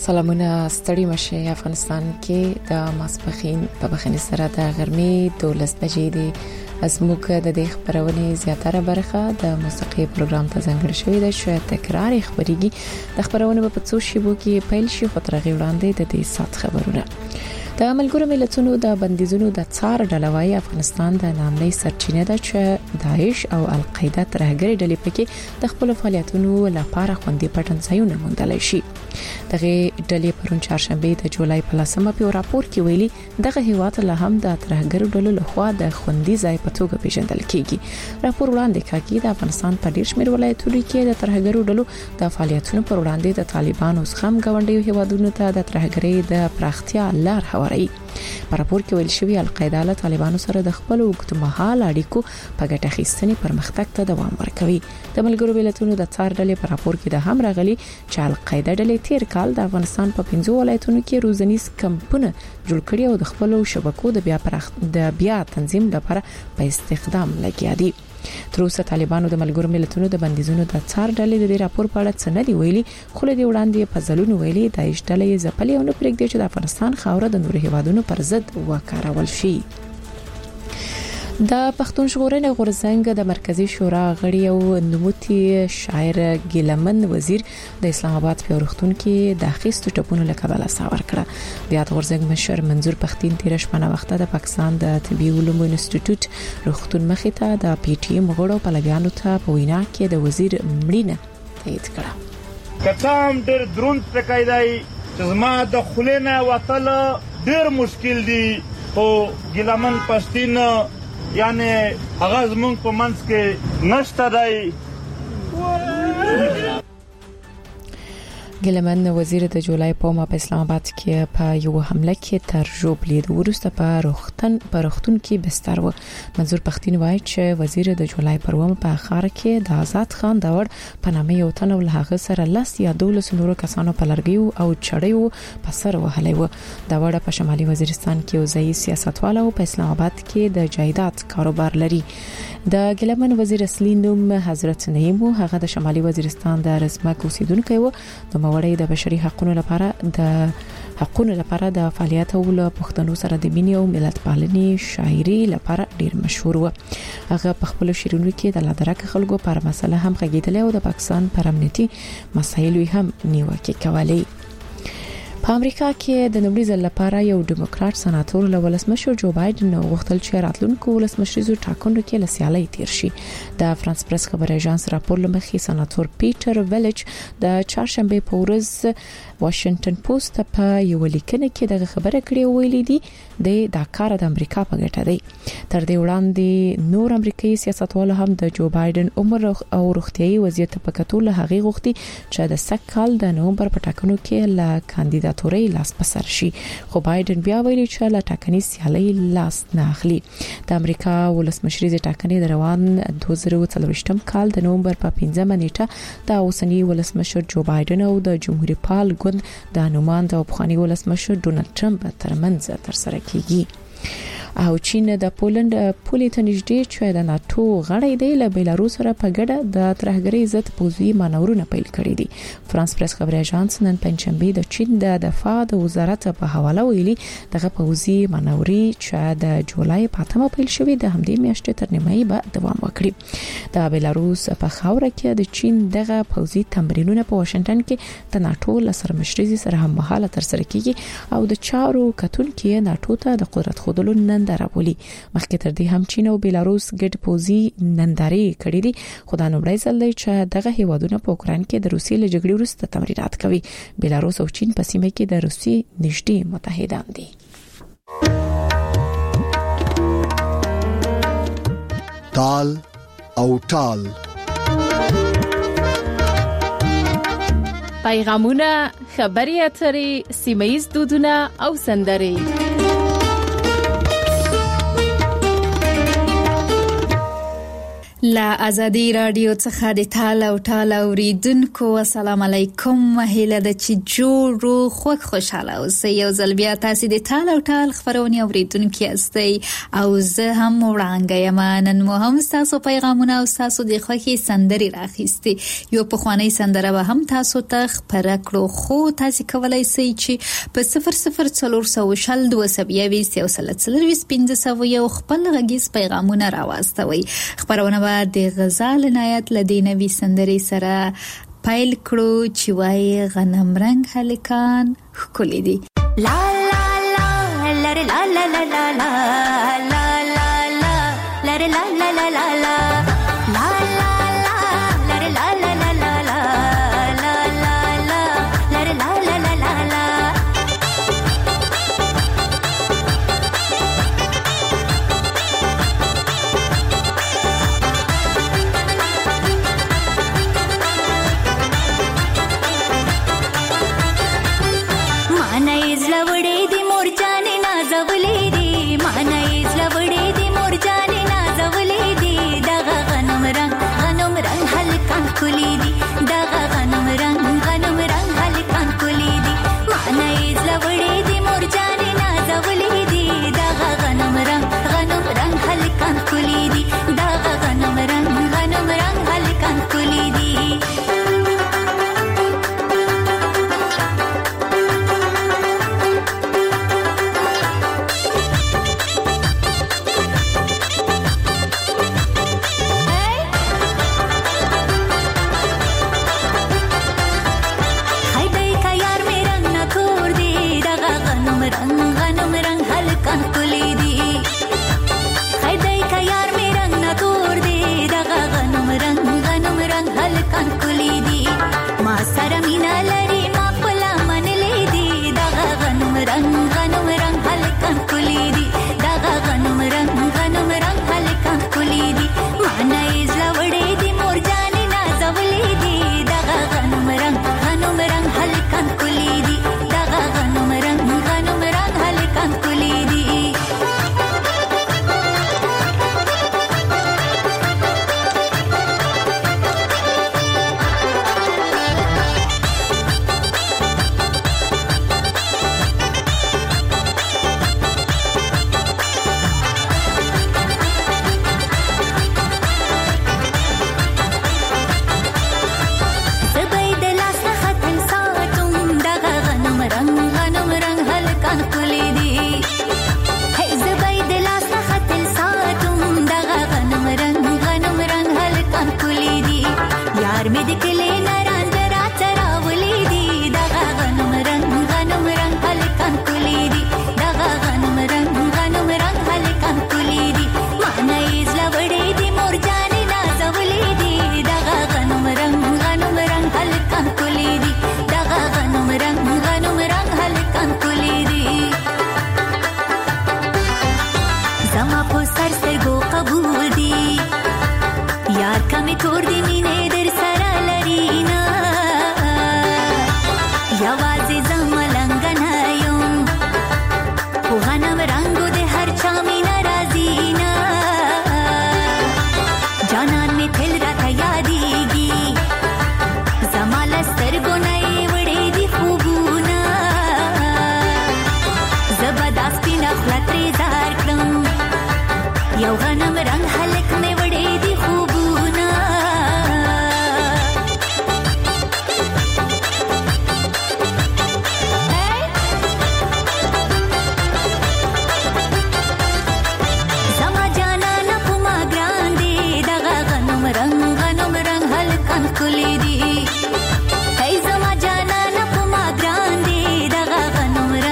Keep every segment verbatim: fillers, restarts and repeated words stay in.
سلامونه ستړي مشه افغانستان کې د ماسپخین په بخنه سره د غرمې دولس بجې دی ازموږ د دې خبرونه زیاتره برخه د موسیقي پروګرام ته ځانګړې شوې ده چې تکرار خبريږي د خبرونه په څو شیبو کې پیل شي خو ترغه وړاندې د دې سات خبرونه د ملګرو ملتونو د بندیزونو د څار ډلوي افغانستان د نامنۍ سرچینه ده چې داعش او القاعده ترهګری ډلې پکې د خپل فعالیتونو لپاره خوندي پټنځایونه موندل شي دغه ډلې پرون چهارشنبه د جولای په لسمه په راپور کې ویلي دغه هیواد له هم د ترهګر ډلو لخوا د خوندي ځای په توګه پیژندل کیږي راپور وړاندې کوي د افغانستان په ډیر شمېر ولایتونو کې د ترهګر ډلو د فعالیتونو پر وړاندې د طالبانو څخه غونډیو هیوادونو ته د ترهګری د پراختیا لار هواري په راپور کې ویل شوی القاعده له طالبانو سره د خپل وګړمحال اړیکو په ګټه اخیستنې پرمختګ ته دوام ورکوي د ملګرو ملتونو د څار ډلې په راپور کې د هم راغلي چې القاعده ډلې تیر کال د افغانستان په پنځو ولایتونو کې روزنیز کمپونه جوړ کړي او د خپل شبکو د بیا پرخ د بیا تنظیم لپاره په استخدام لګیا دي تر اوسه طالبانو د ملګرو ملتونو د بندیزونو د څار ډلې د راپور په اړه څه نه دی ویلي خو له دې وړاندې په ځلونو ویلي د داعش ډلې ځپلې او نه پرېږدي چې د افغانستان خاوره د نورو هیوادونو پر ضد وکارول شي د پښتون ژغورنې غورځنګ د مرکزی شورا غړي او نوموتي شاعر ګیلمن وزیر د اسلام آباد په روغتون کې د اخیستو ټپونو لکبل ساور کړه بیا د غورځنګ مشر منظور پختین تیر شپه وخته د پاکستان د طبي علومو انسټیټیوټ روغتون مخې ته د پی ټی ایم غړو په لګیانو ته په وینا کې د وزیر مړینه تایید کړه کتام ډېر درون تکایدای چې زما د خلینا وتل ډېر مشکل دي او ګیلمن پښتین یعنی هغه زمونږ په منځ کې نشته دی ګیلمن وزیر د جولای په ما په اسلام آباد کې په یو حمله کې تر ژوبلې د ورسته په روختن په روختون کې بستر و منظور پختین وایي چې وزیر د جولای په ومه په اخر کې د آزاد خان داور په نامه یو تن ول هغه سره لاس یا دولس نورو کسانو په لرګیو او چړیو په سر وهلې و دا وړه په شمالي وزیرستان کې یو ځای سیاستوال او په اسلام آباد کې د جایداد کاروبار لري د ګیلمن وزیر اصلي نوم حضرت نعیم هغه د شمالي وزیرستان د رسمک اوسیدونکو و د وړي د بشري حقوقو لپاره د حقوقو لپاره د فعالیت او له پښتنو سره د مینې او ملت پالنې شاعري لپاره ډیر مشهور و هغه په خپل شعرونو کې د لادرک خلکو پر مسله هم غږیدل او د پاکستان پر امنیتي مسایلو هم نیوکه کوله په امریکا کې د نومړي ځل لپاره یو ډیموکرات سناتور له ولسمشر جو بایدن غوښتل چې راتلونکو ولسمشریزو ټاکنو کې لسیالي تیر شي د فرانس پریس خبر اژانس راپور لمخې سناتور پیټر ویلچ د چهارشنبه په ورځ واشنگټن پوسټ په یو لیکنه کې دغه خبره کړې ویلې دي د داکار د امریکا په ګټه دی تر دې وړاندې نور امریکایي سیاستوال هم د جو بایدن عمر او روغتيایي وضعیت په کتو له هغه غوښتي چې د سکهال د نومبر په ټاکنو کې لا کاندیداتوري لاس پسر شي خو بایدن بیا ویلي چې لا ټاکني سیالي لاس نه اخلي د امریکا ولسمشریزه ټاکنې د روان دوه زره څلوېښتم کال د نومبر په پنځمه نیټه د اوسنی ولسمشر جو بایدن او د جمهوریت پال د نوماند او بخاني ولسمشر ډونالد ټرمپ ترمنځ تر سره کیږي او چین د پولند پولې ته نږدې چې د ناتو غړی دی له بیلاروس سره په ګډه د ترهګرۍ ضد پوځي مانورونه پیل کړي دي فرانس پریس خبر اژانس نن پنځشنبه د چین د دفاع د وزارت په حواله ویلي دغه پوځي مانوري چې د جولای په اتمه پیل شوې د همدې میاشتې تر نیمایي به دوام وکړي د بیلاروس په خاوره کې د چین دغه پوځي تمرینونه په واشنگټن کې د ناتو لسر مشرزي سره هم مهاله تر سره کیږي او د چارو کتون کې ناتو ته د قدرت خودلو ننداره بولی مخکې تر دې هم چین او بیلاروس ګډ پوځي نندارې کړې دي خو دا نومړی ځل دی چې دغه هیوادونه په اوکران کې د روسیې له جګړې وروسته تمرینات کوي بیلاروس او چین په سیمه کې د روسیې نږدې متحدان دي تال او ټال پیغامونه خبري اترې سیمایي دودونه او سندرې لا ازادي رادیو څخه د تاله او تاله اوریدونکو السلام علیکم مهله د چې جوړو خوښ خوشاله اوسئ یو ځل بیا تاسو د تاله او تال خبرونه اوریدونکو یاستئ او زه هم وړاندې یم نن مو هم تاسو پیغامونه او تاسو د خوښي سندري راخېستي یو په خواني سندره به هم تاسو ته خبره کړو خو تاسو کولای شئ چې په صفر صفر څلور سوه شل دوه سوه بیست یو سل څلور پنځه سوه یو خپل غږیز پیغامونه راوستوي خبرونه د غزال عنایت لدینوي سندري سره پایل کړو چې وای غنم رنگ هلکان خولې دي لا لا لا لا لا لا لا لا لا لا لا لا لا لا لا لا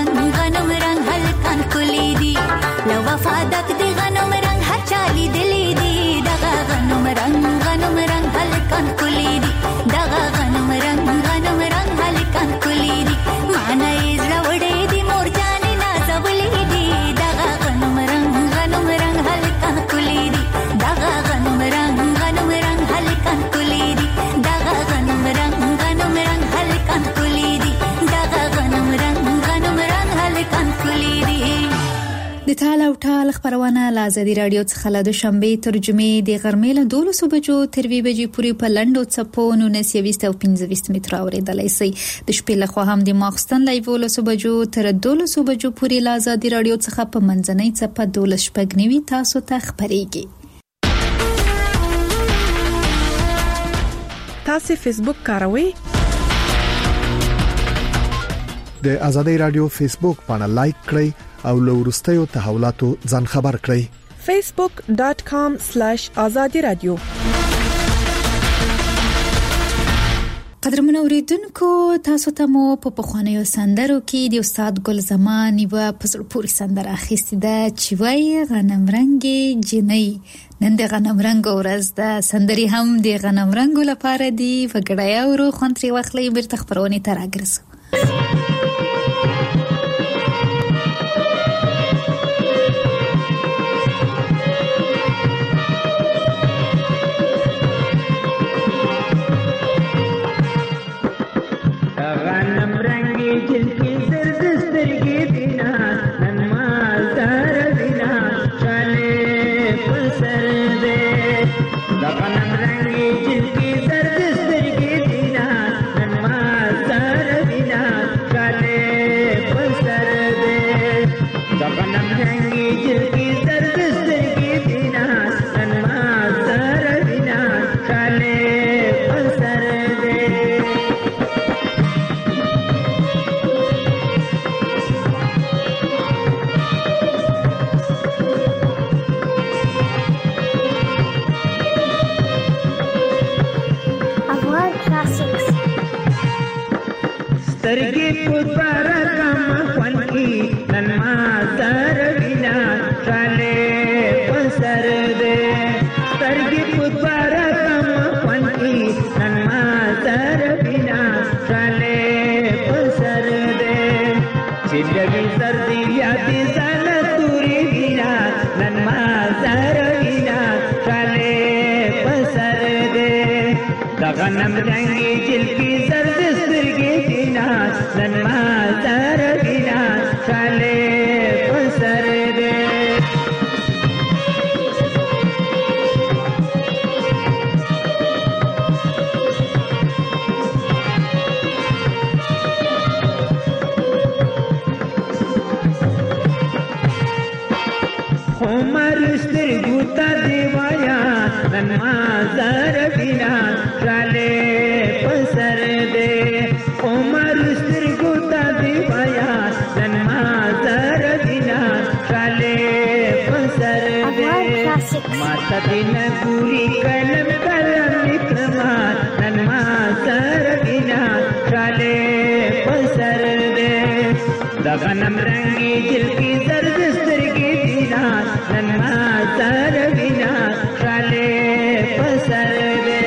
وفادک دی غنم رنگ هر چالی دلی له ازادي رادیو څخه له دوشنبه تر جمعې د غرمې له دولس بجو تر وی بجې پورې په لنډو څپو نولس او پنځه متره اورېدلای شئ. د شپې له خوا هم د ماخستن له یولس بجو تر دولس بجو پورې له ازادي رادیو څخه په منځنۍ څپه دولس شپږ نوي تاسو ته خبرېږي. تاسو فیسبوک کاروئ؟ د ازادي رادیو فیسبوک باندې لایک کړئ او له وروستیو تحولاتو ځان خبر کړئ. facebook dot com slash azadi radio. قدرمنو اوریدونکو، تاسو ته مو په پخوانیو سندرو کې د استاد ګل زمان یو پزړ پوری سندره اخیستې ده چې وایي غنم رنگي جنۍ. نن د غنم رنگ ورځ ده، سندري هم د غنم رنگو لپاره دی. وګړیا ورو خونتري وخلې بیرته خبرونه تر راګرځو. غنم رنگی جل کی زرد سترگی دینا نن مازار بینا چالے پسر دے عمر سترگو تا دیوایا نن مازار بینا چالے پسر دے عمر سترگو تا دیوایا نن مازار بینا چالے پسر دے ماتا دین پوری کلم کلم اکرما نن مازار بینا چالے پسر دے دغنم رنگی جل کی زرد سترگی دینا نن مازار بینا چالے پسر دے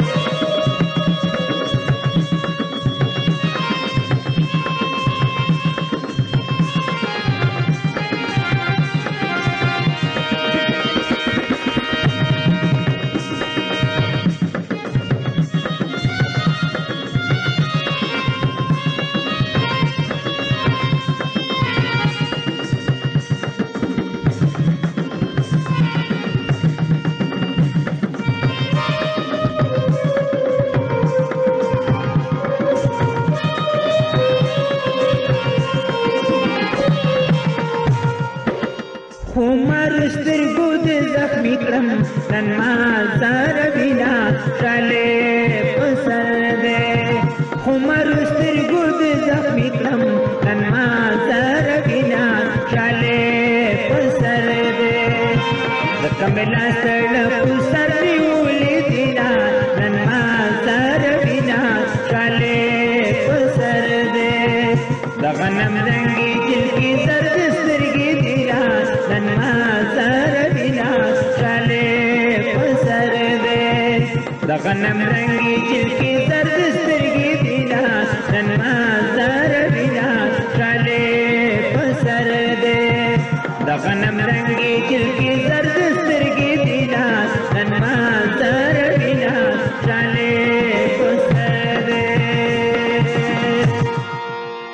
عمر سترگو دے زخمی کرم نن مازار بینا چالے پسر دے عمر سترگو دے زخمی کرم نن مازار بینا چالے پسر دے زکملا سڑ پسر دیولی دینا نن مازار بینا چالے پسر دے دغنم رنگی جل کی زرد سترگی دینا نن مازار بینا چالے پسر دے دغنم رنگی جل کی زرد سترگی دینا نن مازار بینا چالے پسر دے دغنم رنگی جل کی زرد سترگی دینا نن مازار بینا چالے پسر دے.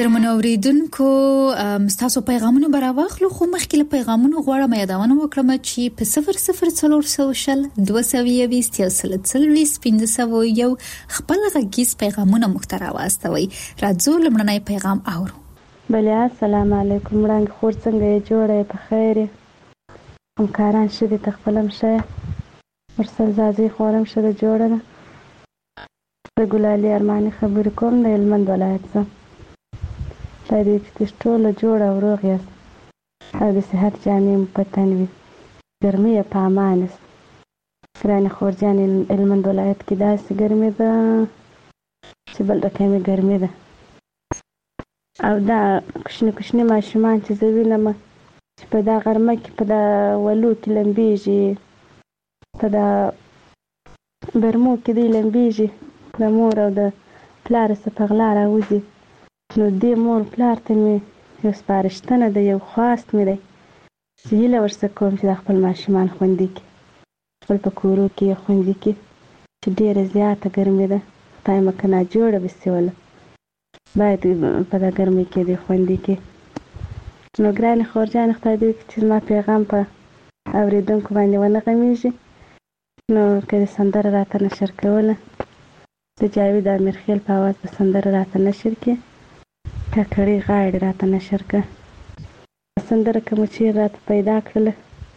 ګرامونو اوریدونکو مستاسو پیغامونه براوخلو خو مخکې له پیغامونو غواړم یادونه وکړم چې په صفر صفر څلور سوشل دوه سوه بیست یو سل څلوېښت پنځه سوه یو خپل غږیز پیغامونه محتوا واستوي. راځو لمړنی پیغام اورو. بله السلام علیکم. رنګ خور څنګه یې جوړه په خیر همکاران شه دي تخپلم شه مرسل زازي خورم شه د جوړه ده د ګلالي ارماني خبرې کوم د هلمند ولایت څخه. خدای دې چې ټوله جوړه او روغ یاست او د صحت جامې مو په تن وي. ګرمي یې په امان است. ګرانې خورجانې هلمند ولایت کې داسې ګرمي ده چې بل رقمي ګرمي ده. او دا کوچني کوچني ماشومان چې زه وینم چې په دا غرمه کې په دا ولو کې لمبېږي په دا برمو کې دی لمبېږي د مور او د پلار څخه په غلا راوځي. نو دې مور پلار ته مې یو سپارښتنه ده یو خواست مې دی چې هیله ورڅخه کوم چې د خپل ماشومان خوندي کړي خپل په کورو کې یې خوندي کړي چې ډېره زیاته ګرمي ده. خدای مکه ناجوړه بسیوله باید په دا ګرمۍ کې دې خوندي کړي. نو ګرانې خورجانې خدای دې وکړي چې زما پیغام په اورېدونکو باندې ونه غمیږي. نو که دې سندره راته نشر کوله د جاوید امیرخیل په اواز به سندره راته نشر کړي. کاکړۍ غاړې راته نشر کړه. سندره که مو چېرې راته پیدا کړله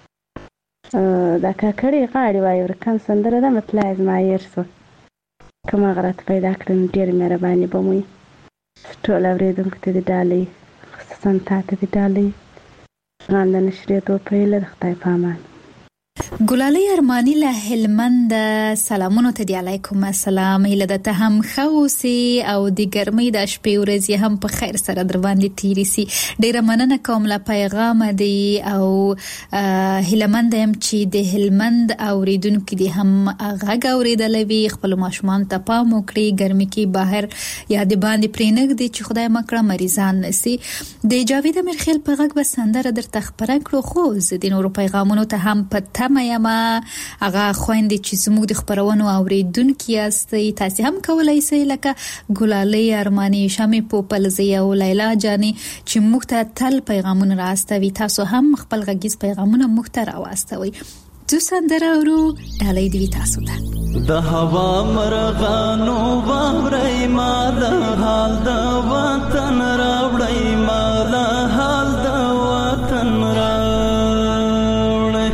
دا کاکړۍ غاړې وایي ورکم سندره ده مطلع زما هېر شوه. که مو هغه راته پیدا کړه نو ډېره مهرباني به مو وي. ټول اورېدونکو ته دې ډالۍ خصوصا تا ته دې ډالۍ غان د نشرېدو په هیله د خدای په امان. ګلالۍ ارماني له هلمند سلامونو ته دی. علیکم السلام. هیله ده ته هم ښه اوسې او د ګرمۍ د شپې ورځې هم په خیر سره در باندې تېرې سي. ډېره مننه کوم له پیغامه دی او هیلهمنده یم چې د هلمند اورېدونکي دې هم غږ اورېدلی وي. خپلو ماشومانو ته پام وکړي ګرمۍ کې بهر یا د باندې پرېنږدي چې خدای مه کړه مریضان نسي. د جاوید امیرخیل په غږ به سندره درته خپره کړو خو زه د نورو پیغامونو ته هم په تمه یم. هغه خویندې چې زموږ د خپرونو اوریدونکي یاستئ تاسې هم کولی سئ لکه ګلالۍ ارماني شمې پوپلزۍ او لیلا جانې چې موږ ته تل پیغامونه راستوي. تاسو هم خپل غږیز پیغامونه موږ ته راواستوئ. زه سندره اورو ډالۍ دې وي تاسو ته. د هوا مرغانو واورئ ما د حال د وطن راوړئ ما د حال د وطن راوړئ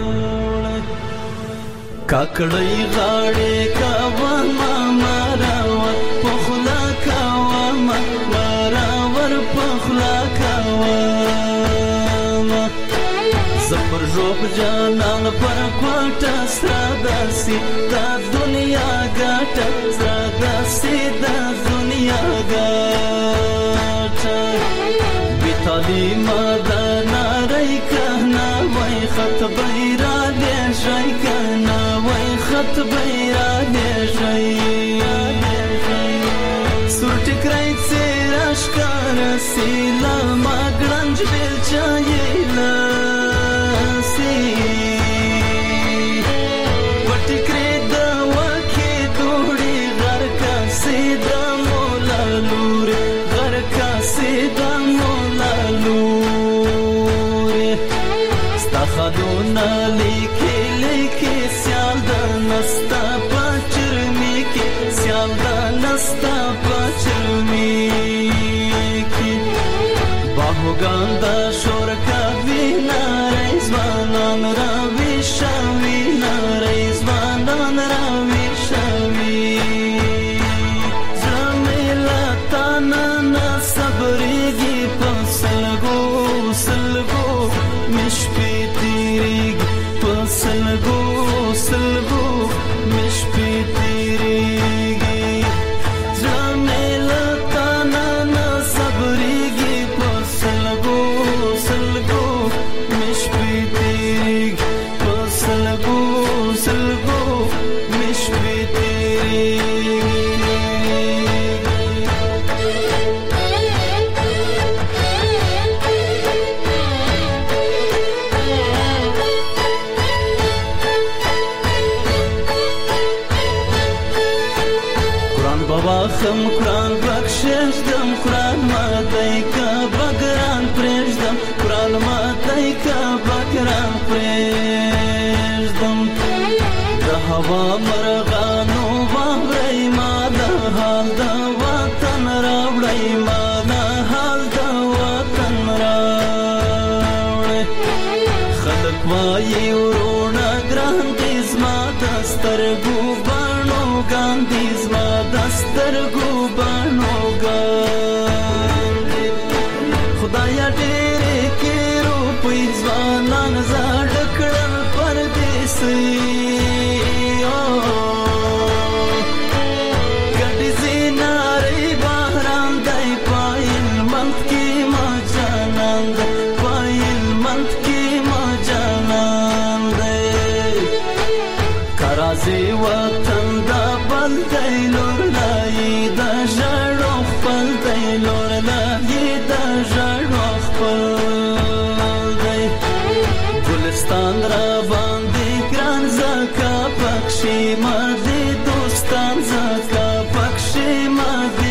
کاکړۍ غاړې کاوه ما مراور پخلا کاوه ما مراور پخلا کاوه زپر ژوب جانان پر کوټه سره داسې دا دنیا ګټه سره داسې دا دنیا ګټه بې تعلیمه دا نارۍ کنه وای خط بیرا دې شي کنه وای خط بیرا دې شي سور ټکرای څېره ښکاره سي له ما ګړنج بېلچه یې له خدونا لیکي لیکي سیال د نستا پچرمی کې سیال د نستا پچرمی کې باهوګان د شور کوي نارې ځوانان راوي شوي نارې ځوانان راوي شوي زميلا تانا صبرېږي په سلګو سلګو مشپې سلګو سلګو مش په تیریږي زميلا تانا نا صبرېږي په سلګو سلګو مش په تیریږي په سلګو سلګو مش په تیریږي واخم قرآن بخششدم قرآن ماتی که بگران پرشدم قرآن ماتی که بگران پرشدم ده هوا مرغانو باوری ما ده حال ده وطن راوڑی ما ده حال ده وطن راوڑی خلق وایی ورونا گران دیز ما دسترگو بانو گان دیز ما دسترگو بانو گان خدایا ډېرې کې روپۍ ځوانان زاړه کړل پردیسي ګډې زینارې بهران دی پایل منځ کې ما جانان دی پایل منځ کې ما جانان دی کرازي وطن دا بل دی لور لایي دا ژړو خپل دی لور لایي دا ژړو خپل دی ګلستان را باندې ګران زکا پکشي ما دي دوستان زکا پکشي ما دي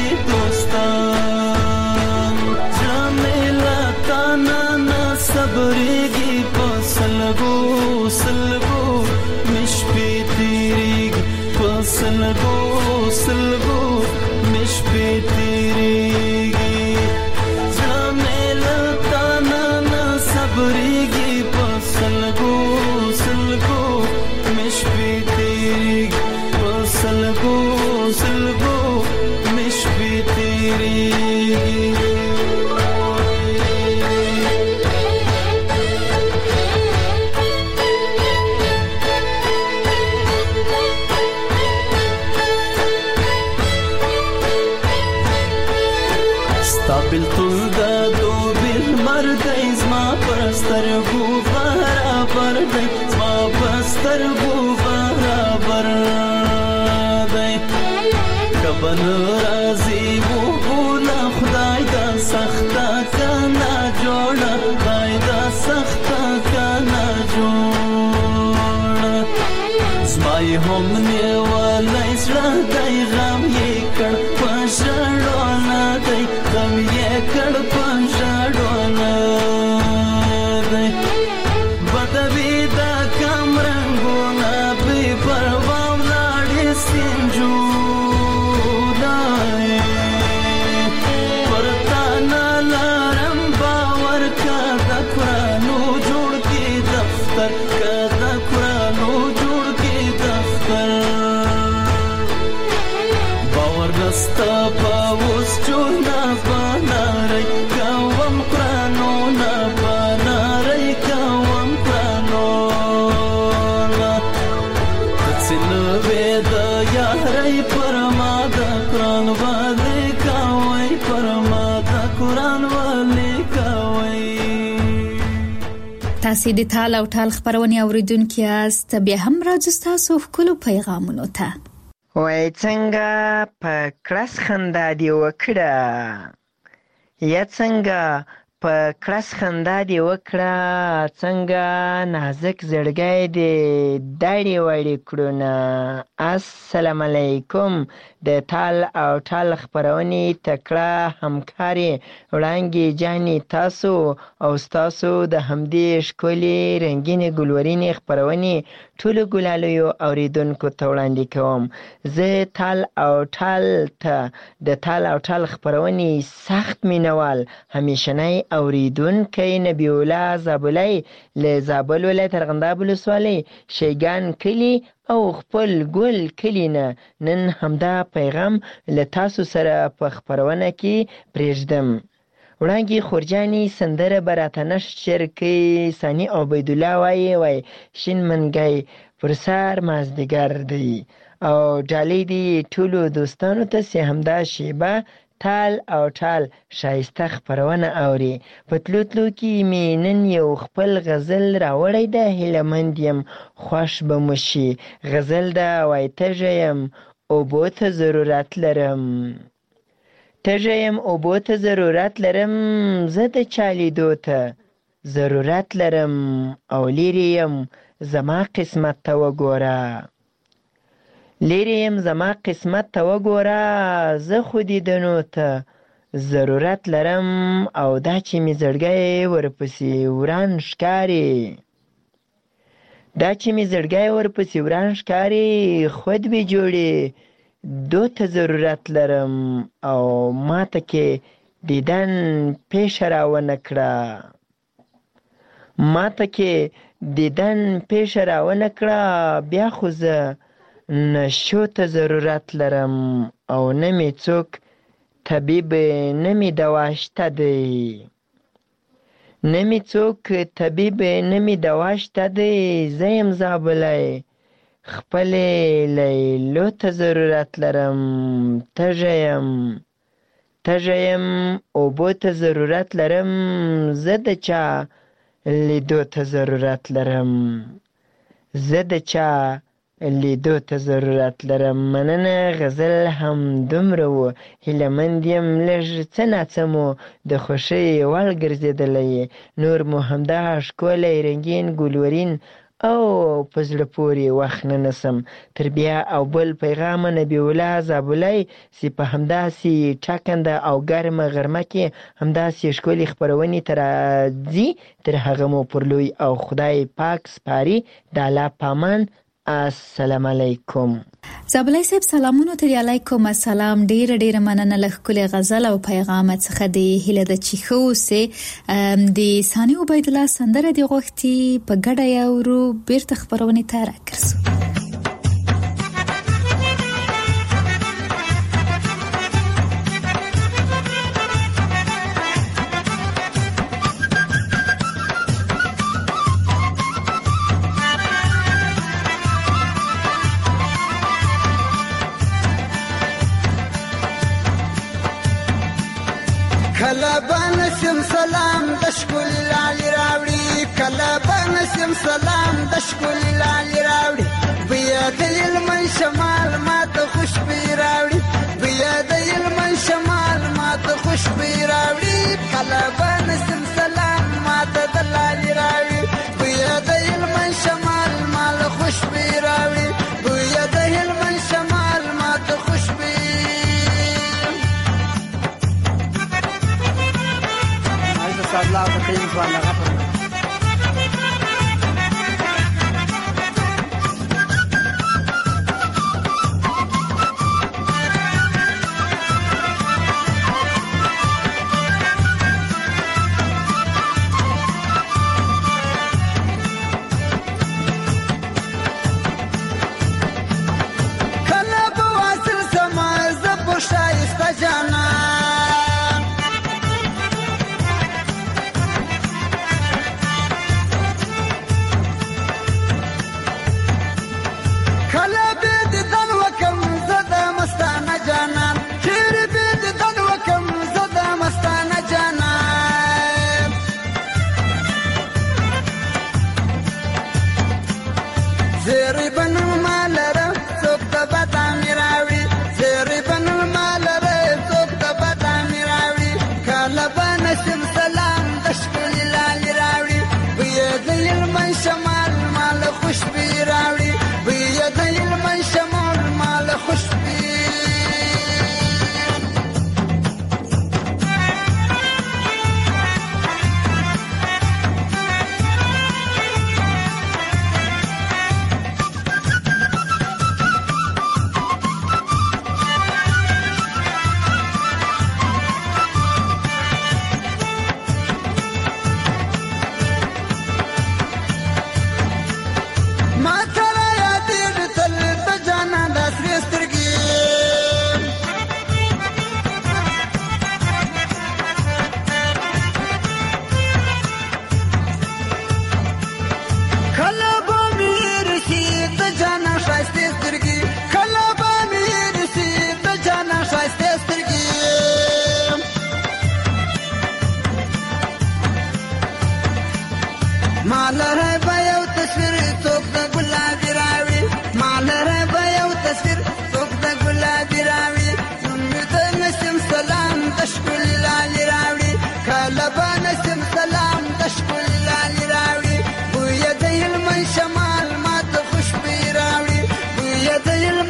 دوستان جمیلا تانا نا صبرېږي په سلګو سلګو مش پې تېرېږي په سلګو سلګو مش پې تېرېږي جمیلا تانا نا صبرېږي په سلګو سلګو مش پې تېرېږي په سلګو سلګو مش پې تېرېږي بلتون دا دو بیل مردی زما پرسترگو برابر دی زما پرسترگو برابر دی کبن رازی و بولا خدای دا سختا کنا جوڑا خدای دا سختا کنا جوڑا زمای هم نیوالی زړه دی غم یې کړ په ژړو نه دی غم یې کړ په ژړو نه دی بدوي دا کم رنګونه بې پروا ولاړې سینجونای پر تا نه لرم باور که د قرآنو جوړ کې دفتر که د قرآنو جوړ کې دفتر باور نستا پاوس جو نا باناری کوم قرآنو نا باناری کوم قرآنو تڅنوې د یارۍ پر ما د قرآن والي کوي پر ما د قرآن والي کوي تاسې د تال او ټال خبرونې اوریدونکي یاست بیا هم راځو ستاسو ښکلو پیغامونو ته وای څنګه په کړس خندا دې وکړه یا څنګه په کړس خندا دې وکړه څنګه نازک زړګی دې داړې واړې کړونه السلام علیکم د تال او ټال خپرونې تکړه همکارې وړانګې جانې تاسو او ستاسو د همدې ښکلې رنګینې ګلورینې خپرونې ټولو ګلالیو اوریدونکو ته وړاندې کوم زه تال او ټال ته د تال او ټال خپرونې سخت مینوال همیشنی اوریدونکی نبی الله زابلی له زابل ولایت ارغنداب ولسوالۍ شیګان کلي او خپل ګل کلي نه نن همدا پیغام له تاسو سره په خپرونه کې پرېږدم وړانګې خورجانې سندره به راته نشر کوي ثاني عبیدالله وایي وای شین منګی پر سر مازدیګر دی او ډالۍ دي ټولو دوستانو ته چې همدا شیبه تال او ټال ښایسته خپرونه اوري په تلو تلو کې مې نن یو خپل غزل راوړی ده هیله مند یم خوښ به مو شي غزل ده وای تږی یم اوبو ته ضرورت لرم تږی یم اوبو ته ضرورت لرم زه د چا لیدو ته ضرورت لرم او لیرې یم زما قسمت ته وګوره لیرې یم زما قسمت ته وګوره، زه خو دیدنو ته ضرورت لرم، او دا چې مې زړګی ورپسې وران ښکاري، دا چې مې زړګی ورپسې وران ښکاري، خود به جوړې دو ته ضرورت لرم، او ماته کې دیدن پیشه راونه کړه، ماته کې دیدن پیشه راونه کړه، بیا خو زه نشو ته ضرورت لرم، او نه مې څوک طبیب نه مې دوا شته دی، نه مې څوک طبیب نه مې دوا شته دی، زه یم زابلی خپلې لیلو ته ضرورت لرم، تږی یم تږی یم اوبو ته ضرورت لرم، زه د چا لیدو ته ضرورت لرم، زه د چا لیدو ته ضرورت لرم. مننه. غزل هم دومره و، هیله مند یم لږ څه ناڅه مو د خوښۍ وړ ګرځېدلی، نور مو همدغه ښکلی رنګین ګلورین او په زړه پورې وخت نه نسم. تر بیا او بل پیغامه نبی الله زابلی چې په همداسې ټاکنده او ګرمه غرمه کې همداسې ښکلې خپرونې ته راځي. تر هغه مو پر لوی او خدای پاک سپاري. د الله پامان. السلام علیکم. زابلی صاحب سلامونه. تر علیکم السلام. ډیره ډیره مننه له ښکلې غزل او پیغام څخه. د هیله د چې ښه اوسې. د ثاني عبید الله سندره د غوښتي په ګډه یاورو بیرته خپرونې ته راګرځو. کله بنسیم سلام د ښکل لالی راوړي، کله بنسیم سلام د ښکل لالی راوړي، بیا د علمن شمال ماته خوشبوي راوړي، بیا د علمن شمال ماته خوشبوي راوړي، کله بنسیم سلام ماته د لالی راوړي، بیا د علمن شمال مال خوشبوي راوړي، بیا د علمن شمال ماته خوشبوي. الله تعالی سبحانه غفر کله بواسل سما زب شایسته جانا،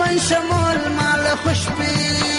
من شمول مال خوش بی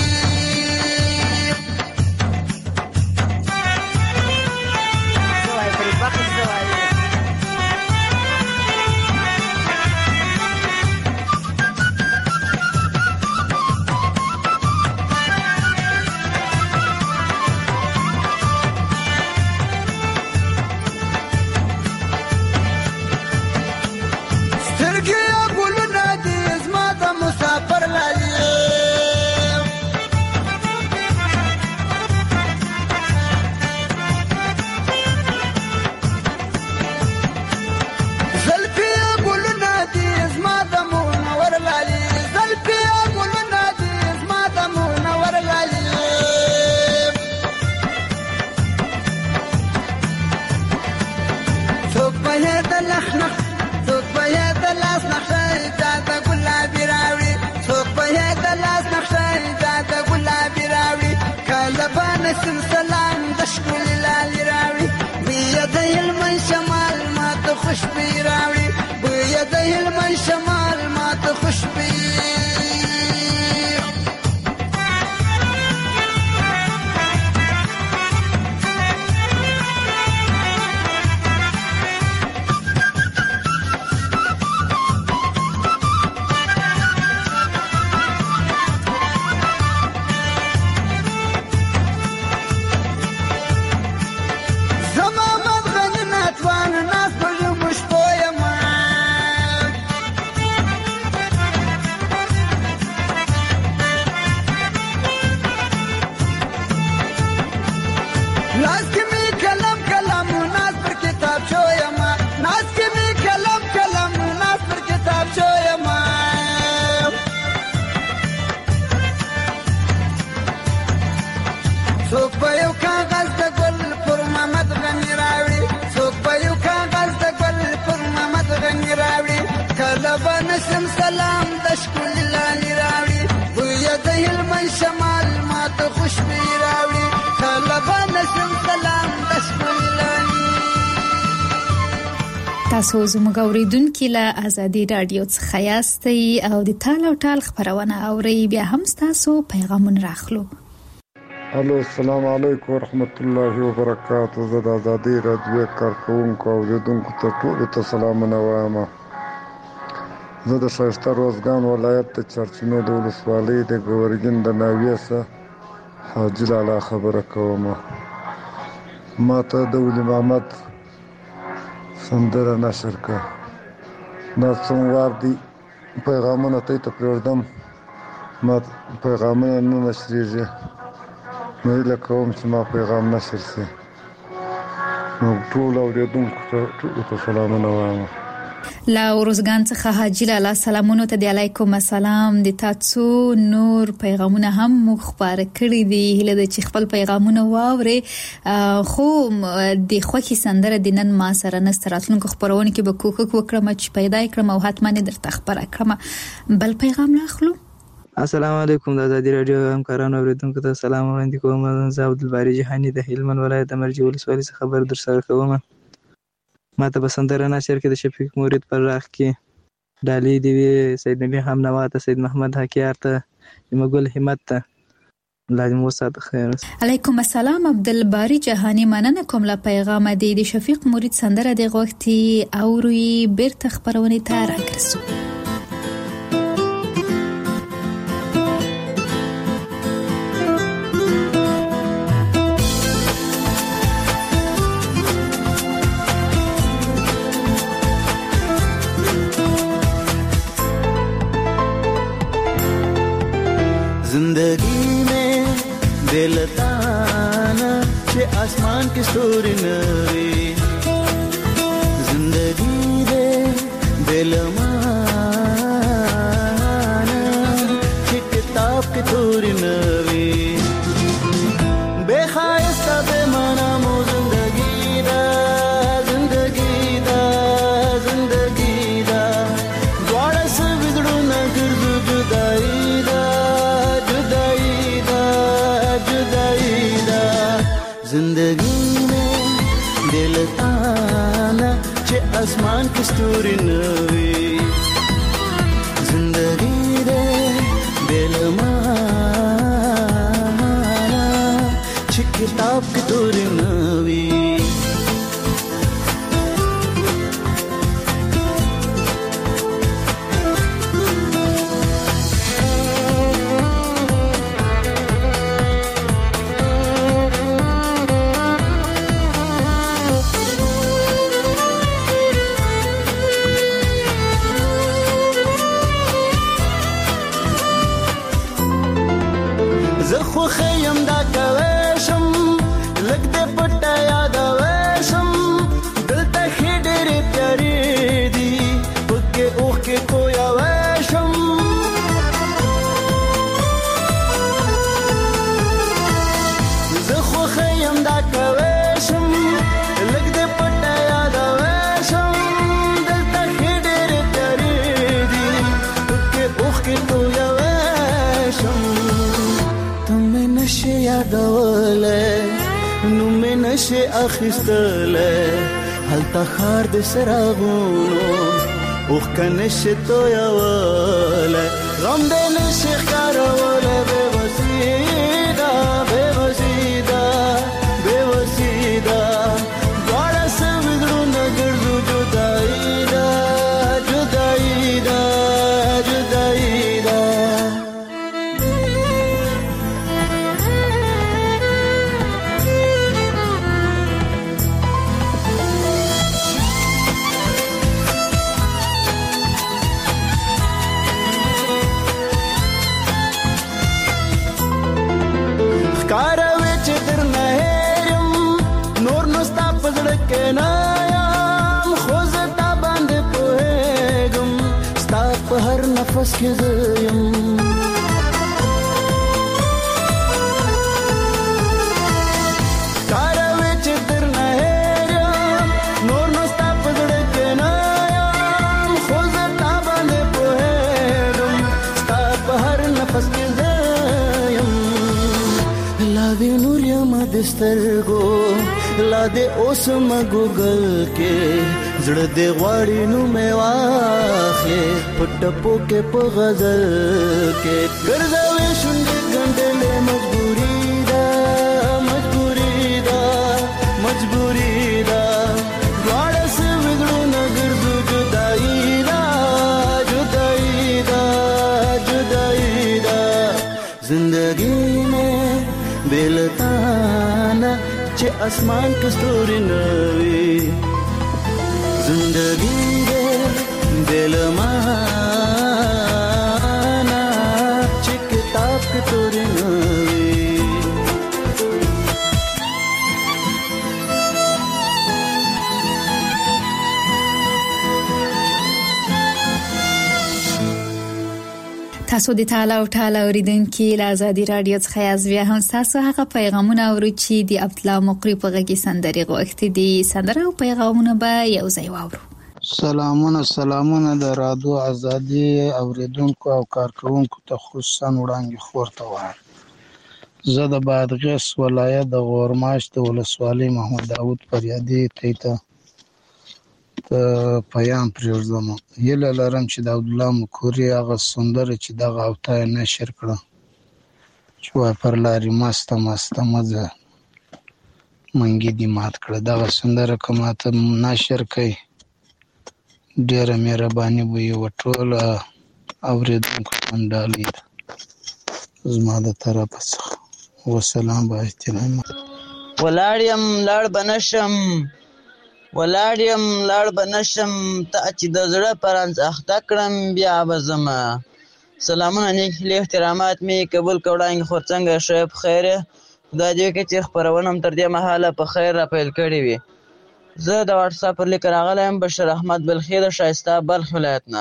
نسم سلام دشكل لالي راوي بيدي المن شمال ما تخش بي راوي بيدي المن شمال ما تخش بي نسم سلام دشكل لالي راوي بيدي المن شمال ما تخش بي راوي طلبا نسم سلام دشكل لالي. تاسو زموږ اوریدونکو له ازادي رادیو څخه یاستئ او د تال او ټال خبرونه اورئ. بیا هم تاسو پیغامونه راخلو. الو السلام علیکم ورحمت الله وبرکاته. زه د ازادي رادیو کارکونکو او اوریدونکو ته ټول ته سلامونه وایم. زه د ښایسته روزګان ولایت د چرچینو د ولسوالۍ د ګورګین د ناویې څخه حاجي لالا خبره کوم. ما ته د ولي محمد سندره نشر کړه. دا څومره دي پیغامونه ته ته پرېږدم، ما پیغامونه نه نشریږي. نو هیله کوم چې ما پیغام نشر شي. نو ټول اورېدونکو ته ټولو ته سلامونه وایم. لا ورزګان څخه حاجی لالا سلامونه ته دی. علیکم السلام. د تاسو نور پیغامونه هم مخ خبر کړی دی. هله د چې خپل پیغامونه واوري خو د خوخي سندره د نن ما سره نستراتلونکو خبرونه کې به کوکک وکړم چې پیدا کړم او حتما درته خبره کړم. بل پیغام راخلو. السلام علیکم. د ازادي رادیو همکارانو اوریدونکو ته سلام وړاندې کوم. زه عبدالباری جهانی د هلمند ولایت د مرجع ولسوالۍ څخه خبر در سره کوم. ما ته بسندره نشر کې د شفیق مورید پر راخ کې ډالۍ دی وی سید نبی هم نواته سید محمد حکیار ته مګل همت ته لازم وسات خیر. علیکم السلام. عبدالباری جهانی مننه کوم لا پیغام دی د شفیق مورید سندره د وختي او روی بیرته خبرونه ته راکرسو. जिंदगी में बेलताना के आसमान की स्टोरी नवी जिंदगी दे बेलमाना के किताब की थोड़ी नवी बेखायस्ता बेमाना मो जिंदगी दा जिंदगी दा जिंदगी दा द्वारा से बिगड़ू न गिरजू जुदाई जिंदगी में दिल ताना चे आसमान की स्टोरी नवी जिंदगी दे خیم دا کویشم لگ دے پٹا یاد ویشم دلتا خی ڈیری پیاری دی پکے اوخ کے کویا ویشم زخو خیم دا کویشم لگ دے پٹا یاد ویشم دلتا خی ڈیری پیاری دی پکے اوخ کے کویا ویشم تمہیں نشے یادولے نومې نشي اخیستلی هلته ښار د څراغونو اوښکه نشي تویولی غم دی نشي ښکارولی بېوسي ده بېوسي ده بېوسي ده دواړه سوي زړونه ګرځو جدایي ده جدایي ده جدایي ده کاروي چې درنه هېرم نور نو ستا په زړه کې نه یم خو زه تا باندې پوهېږم ستا په هر نفس کې زه یم کاروي چې درنه هېرم نور نو ستا په زړه کې نه یم خو زه تا باندې پوهېږم ستا په هر نفس کې زه یم لا دې نور یم د سترګو لا دې اوس م ګوګل کې زړه دې غواړي نو مې واخلې په ټپو کې په غزل کې ګرځوي شونډې ګنډلې مجبوري ده مجبوري ده مجبوري ده دواړه سوي زړونه ګرځو جدایي ده جدایي ده جدایي ده زندګي میں بلتانا چې اسمان کې ستوري نه وي زندګي دې بلمانا چې کتاب کې ستوري نه وي تاسو د تعالی او تعالی اوریدونکو له آزادي رادیو څخه یاز بیا هم تاسو هغه پیغامونه اورئ چې د عبد الله مقری په غږی سندري غوښتي دي سندره او پیغامونه به یو ځای واورو سلامونه سلامونه د رادیو آزادي اوریدونکو او کارکونکو ته خصوصا وړاندې خورته وایم زه د بادغیس ولایت د غورماش د ولسوالۍ محمد داود فریادي ته ته پیام پرېږدم هیله لرم چې د عبد الله مقری هغه سندره چې دغه هفته یې نشر کړه چې وایي پر لارې مسته مسته مزه منګي دې مات کړه دغه سندره که ماته نشر کړئ ډېره مهرباني به وي و ټوله اورېدونکو منډالۍ ده زما د طرفه څخه وسلام با احترام ولاړ یم لاړ به نشم ولاړ یم لاړ به نشم ته چې د زړه پرانځ اخته کړم بیا به ځمه سلامونه نیک هیلې احترامات مې قبول کړه وړاندې خور څنګه ښه په خیر خدای دې وکړي چې خپرونه هم تر دې مهاله په خیر راپیل کړې وي زه د واټساپ پر لیک راغلی یم بشیر احمد بلخي د ښایسته بلخ ولایت نه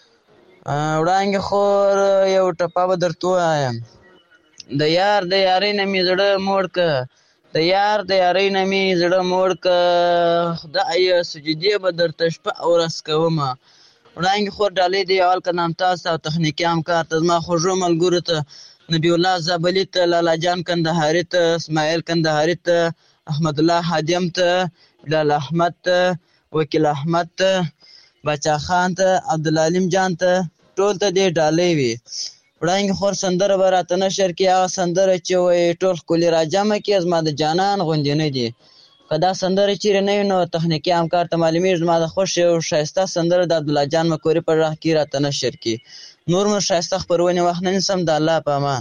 وړاندې خور یو ټپه به درته ووایم د یار د یارۍ نه مې زړه موړ که د یار د یارۍ نه مې زړه موړ که خدایه سجدې به درته شپه او ورځ کومه وړاندې خور ډالۍ د یو هلکه نامتاز ته او تخنیکي همکار ته زما خوږو ملګرو ته نبی الله زابلي ته لالا جان کندهاري ته اسماعیل کندهاري ته احمد الله حادم ته بلال احمد ته وکیل احمد ته باچا خان ته عبدالعلیم جان ته ټول ته دې ډالۍ وي وړاندې خور سندره به راته نشر کړي هغه سندره چې وایي ټول ښکلي راجمع کړي زما د جانان غوندې نه دي که دا سندره چیرې نه وي نو تخنیکي همکار ته معلومیږي زما د خوښ یو ښایسته سندره د عبدالله جان مکوري په غږ کې راته نشر کړي نور مو ښایسته خپرونې وخت نه نیسم د الله په امان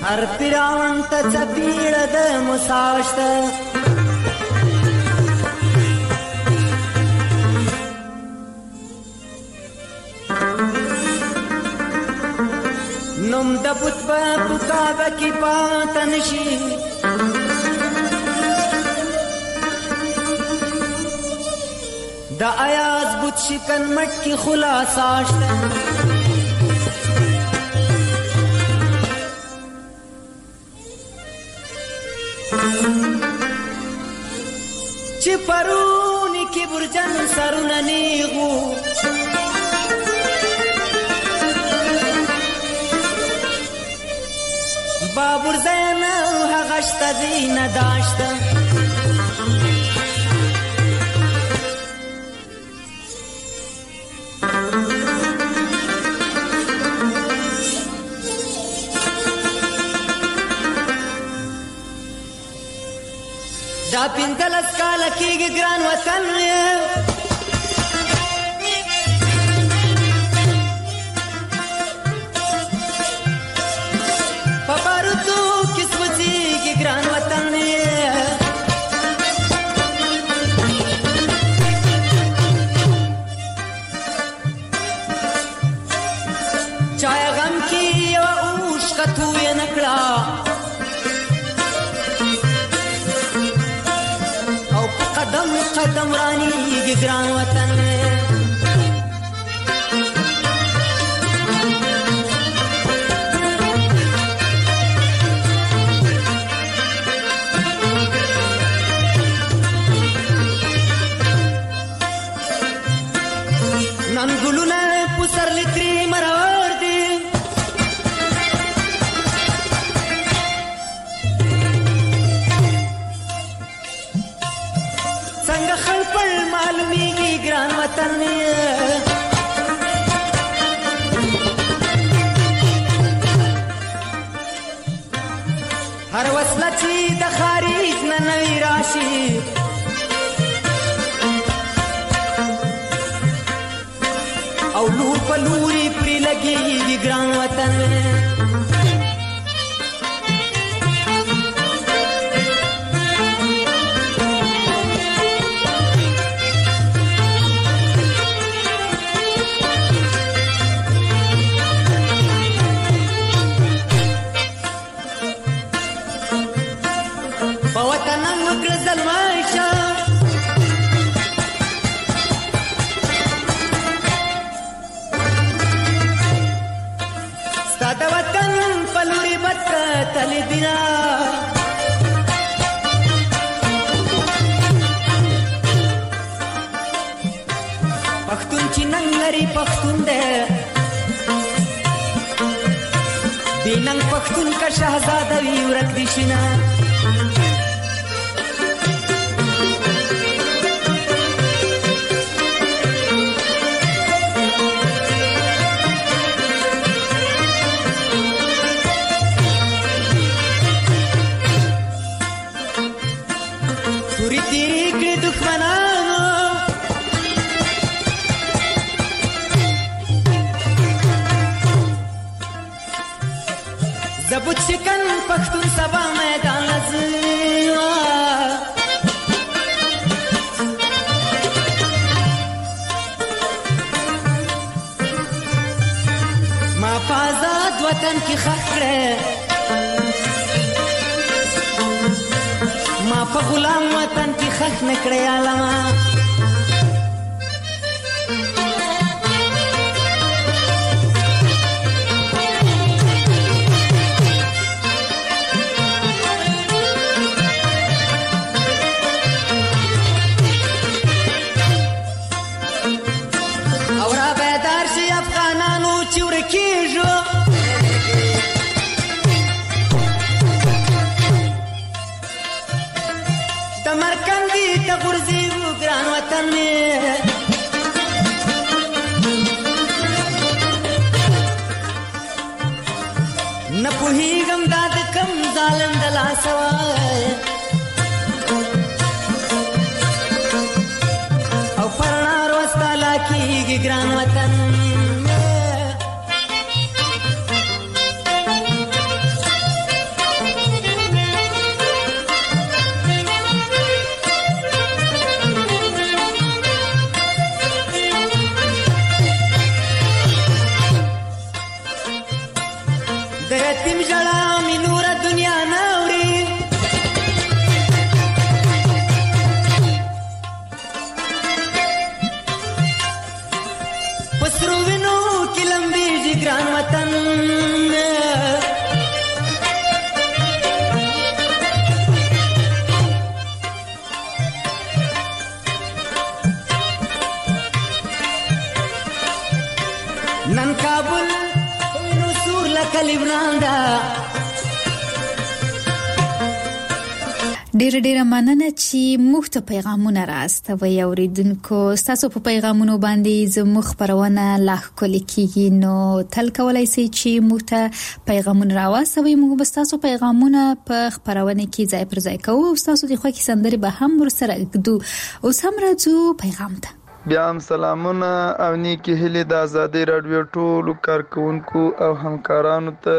هر پیراون ته څپېړه د موسی شته نوم د بت په کعبه کې پاته نشي د ایاز بت شکن مټ کې خلاصه شته چې پرونی کې برجن سرونه نیغو بابور زین هغه شته دی نه داشته دا پنځلس کاله کېږي ګران وطن په بارودو کې سوځېږي ګران وطن چای غم کې یوه اوښکه تویه نه کړه قدم قدم رانیږي ګران وطن نن ګلونه پسرلي ترې مرور دي څنګه خلپړ معلومیږي ګران وطن هر وسله چې د خارج نه نوی راشي او لور په لوري پرې لګېږي ګران وطن پښتون چې نن لري پښتون دی بې ننګ پښتون که شهزاده وي ورک دي شي نه تورې تېرې کړې دښمنانو زبوت شکن پښتون سبا میدان لزیوا ما په آزاد وطن کې ښخ کړې ما په غلام وطن کې ښخ نه کړې عالمه نه پوهېږم دا د کم ظالم د لاسه وای او پر رڼا روستا لا کېږي ګران وطن د یتیم ژړا مې نوره دنیا نه وړي په سرو وینو کې لمبېږي ګران وطن نن کابل نو سور لکه لبنان ده ډېر ډېر مننه چې موږ ته پیغامونه راستوي اوریدونکو تاسو په پیغامونو باندې زموږ خبرونه لا ښکلې کیږي نو تل کولای شئ چې موږ ته پیغامونه راوستوي موږ به تاسو پیغامونه په خبرونه کې ځای پر ځای کوو او تاسو د خوښي سندري به هم ورسره ګدو اوس هم راځو پیغام ته بیا هم سلامونه او نیکی هیلې د آزادۍ راډیو ټولو کارکونکو او همکارانو ته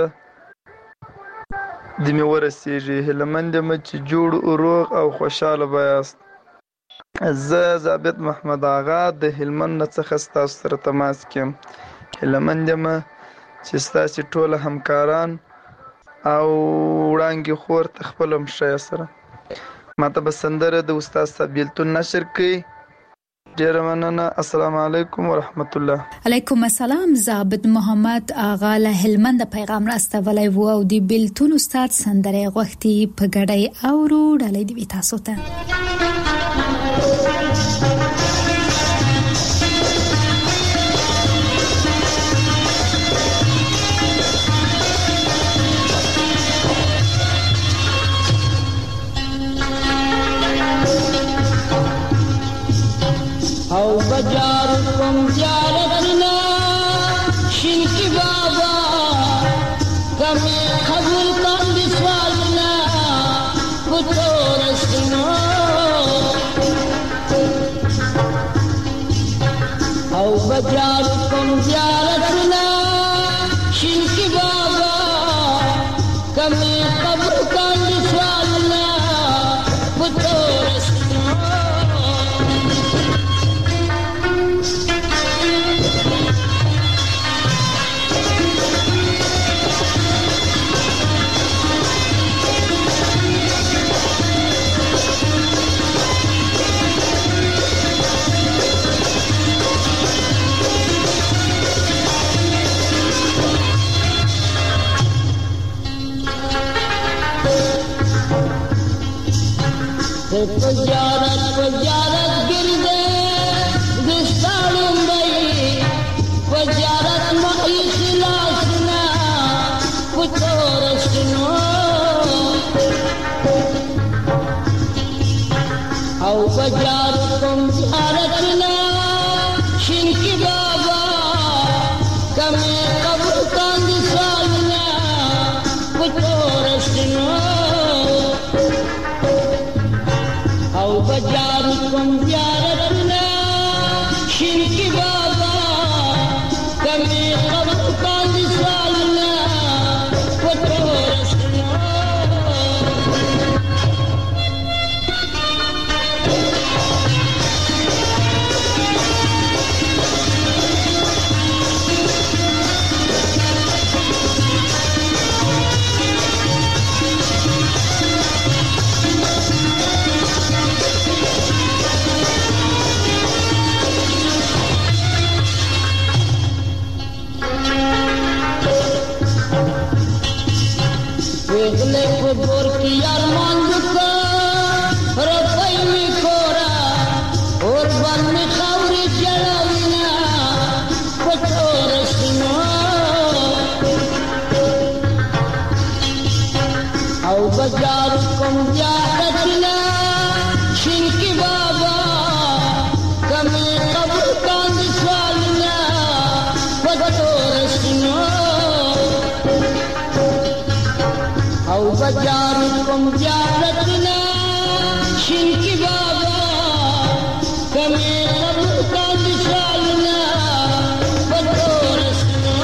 د مې ورسیږي هیلهمند یم چې جوړ روغ او خوشحاله به یاست زه ضابط محمد آغا د هلمند نه څخه ستاسو سره تماس کې یم هیلهمند یم چې ستاسې ټوله همکاران او وړانګې خور ته خپله مشره سره ماته به سندره د استاد صاحب بیلتون نشر کوي ډیره مننه السلام علیکم ورحمت الله علیکم السلام ضابط محمد آغا له هلمند پیغام راستولی وو او د بیلتون استاد سندره غوښتي په ګډۍ اورو ډالۍ دی تاسو ته او بجار کم زیارتنا شنکی بابا کمی قبول کن سوالنا کتو رسنا او بجار کم زیارتنا شنکی بابا کمی قبول کن سوالنا کتو رسنا Pajarat pajarat girde distalum bai pajarat ma ikhlasna kutorasno au pajarat kum ziyaratna shinki baba kame qabr kan disalna kutorasno او بجار کم زیارتنا شرکی بابا کمی قبر کاندی سالنا وطورسنا Vegle kubur ki arman duka Rabai mi kora Urban mi khawri jalawina Kutorasna Au bajar kum jahatna Shinki baba Kami qabr kandi swalna Kutorasna او بجار کم زیارتنا شنکی بابا کمی قبر کا دشالنا بدورسنا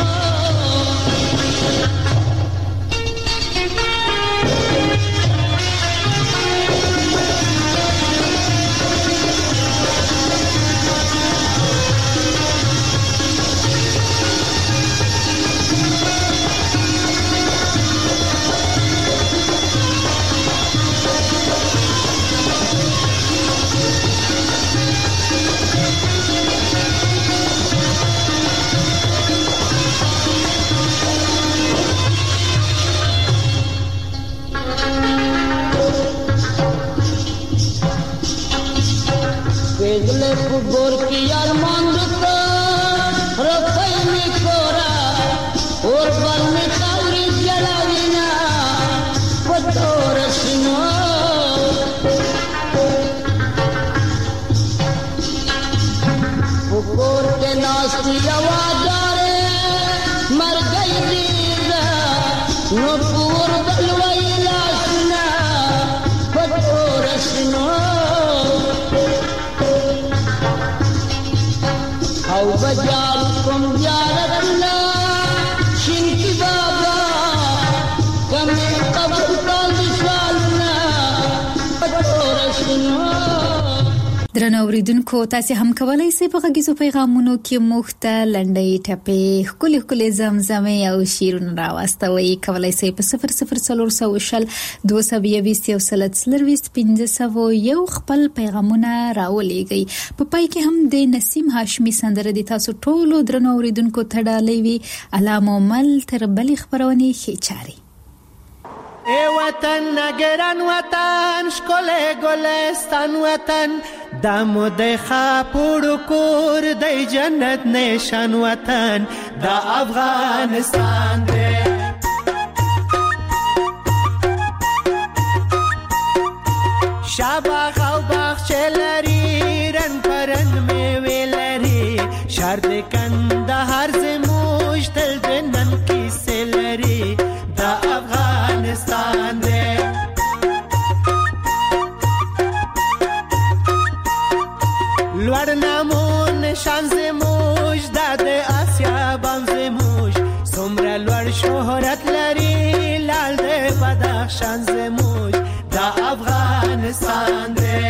نو پور بلوی لاسنا پتور شنو او بجاب کم بیارت اللہ شنکی بابا کمی قبر کال سالنا پتور شنو. درنو اوریدونکو تاسو هم کولای شئ په غږیزو پیغامونو کې مخته لنډۍ ټپې ښکلې ښکلې زمزمې او شعرونه راواستوئ. کولای شئ په صفر صفر څلور سوه شل دوه سوه یوویشت یو سل څلرویشت پنځه سوه یو خپل پیغامونه راولېږئ. په پای کې هم د نسیم هاشمي سندره د تاسو ټولو درنو اوریدونکو ته ډالۍ وي. الله مو مل تر بلې خپرونې ښې چارې. ای وطن نگران وطن شکل گلستان وطن دمو دی خاپور کور دی جنت نشان وطن دا افغانستان دی. شاباغ او باغچه لري رنگ پرنگ میوه لري شهر د کندهار زموږ تل د نن کیسې لري دا افغانستان دی. لوړ نامون نشان زموږ دا د آسیا بام زموږ څومره لوړ شهرت لري لال د بدخشان زموږ دا افغانستان دی.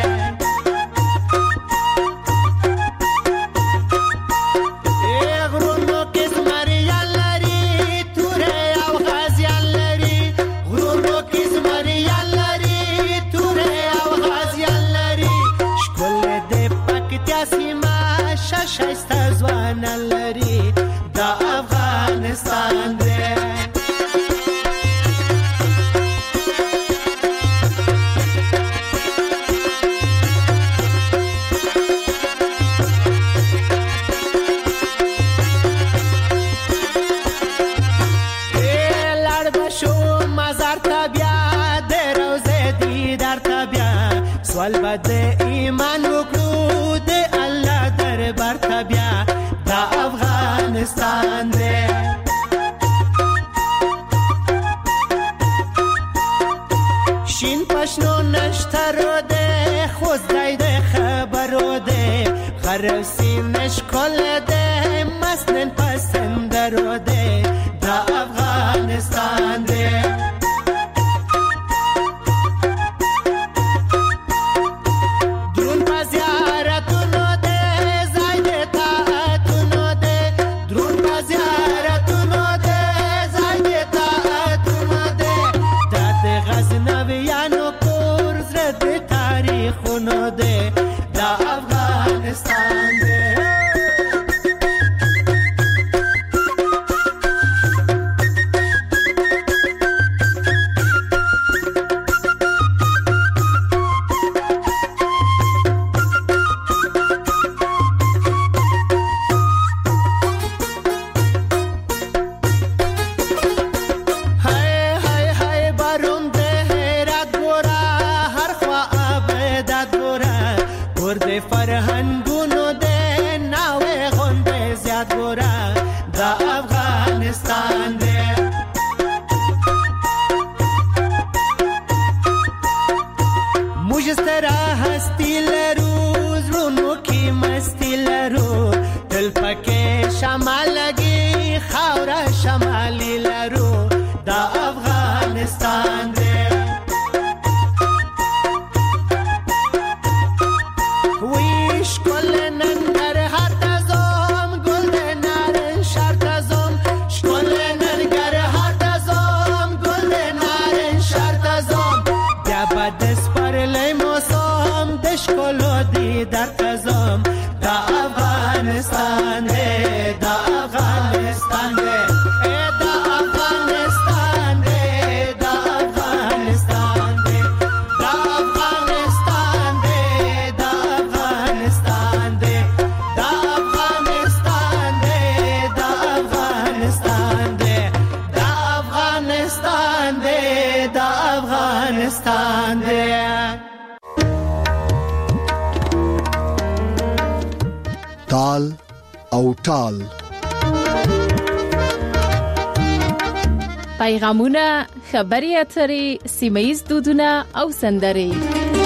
شایسته ځوان لري دا افغانستان دی. لړ بشو مزار ته بیا د روزه دیدار ته بیا سوال به د ایمان وکړو د الله دربار ته بیا دا افغانستان دی. شین پشنو نشترو دی خوزدای دی خبرو دی غرب سینش کل دی مسنن پسندرو دی دا افغانستان دی. تال او ټال پیغامونه، خبري اترې، سیمه ییز دودونه او سندرې.